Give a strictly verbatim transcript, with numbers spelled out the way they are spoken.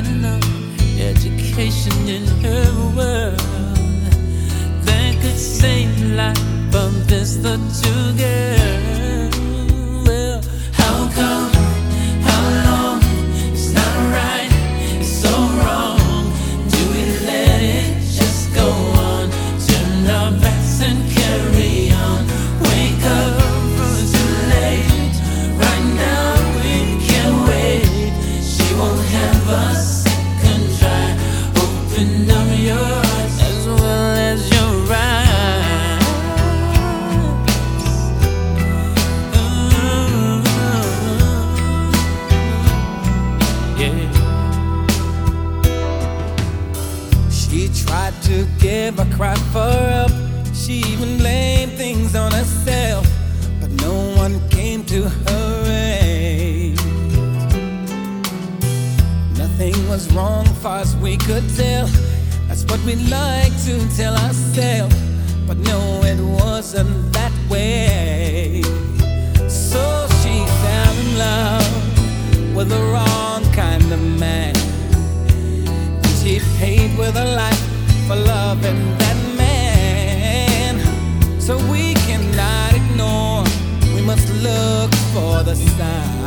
not enough education in her world that could save the life of this little girl. Well, how come? How long? It's not right. It's so wrong. Do we let it just go on? Turn our backs and carry on. Wake up, it's too late. Right now we can't wait. She won't have us. Open up your eyes as well as your eyes. Ooh, yeah. She tried to give a cry for help. She even blamed things on herself, but no one came to her aid. Nothing was wrong far as we could tell. That's what we like to tell ourselves, but no, it wasn't that way. So she fell in love with the wrong kind of man. She paid with her life for loving that man. So we cannot ignore, we must look for the sign.